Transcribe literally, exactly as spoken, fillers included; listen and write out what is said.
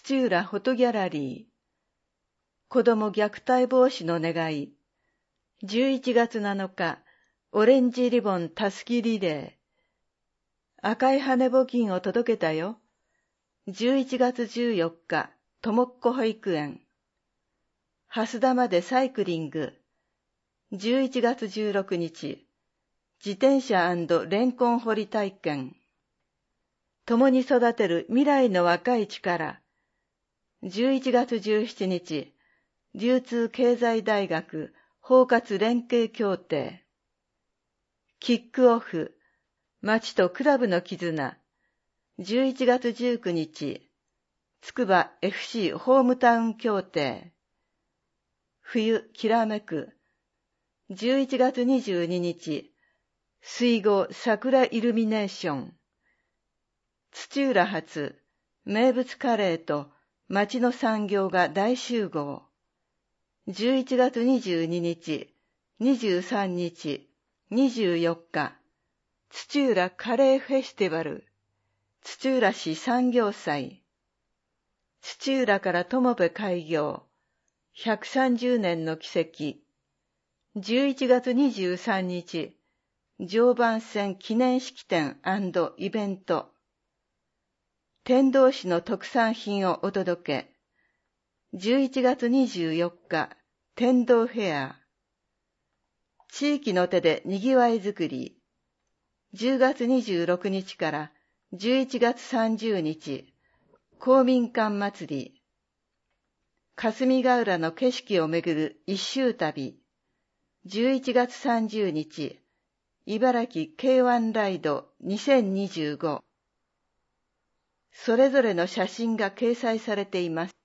土浦フォトギャラリー、子ども虐待防止の願い、じゅういちがつなのか、オレンジリボンたすきリレー、赤い羽募金を届けたよ。じゅういちがつじゅうよっか、ともっこ保育園、蓮田までサイクリング、じゅういちがつじゅうろくにち、自転車&レンコン掘り体験、共に育てる未来の若い力、じゅういちがつじゅうしちにち、流通経済大学包括連携協定、キックオフ、町とクラブの絆、じゅういちがつじゅうくにち、つくば エフシー ホームタウン協定、冬きらめく、じゅういちがつにじゅうににち、水郷桜イルミネーション、土浦発名物カレーと町の産業が大集合、じゅういちがつにじゅうににち、にじゅうさんにち、にじゅうよっか、土浦カレーフェスティバル、土浦市産業祭、土浦から友部開業、ひゃくさんじゅうねんの奇跡、じゅういちがつにじゅうさんにち、常磐線記念式典&イベント、天童市の特産品をお届け、じゅういちがつにじゅうよっか、天童フェア、地域の手でにぎわいづくり、じゅうがつにじゅうろくにちからじゅういちがつさんじゅうにち、公民館祭り、霞ヶ浦の景色をめぐる一周旅、じゅういちがつさんじゅうにち、茨城 ケーワン ライドにせんにじゅうご。それぞれの写真が掲載されています。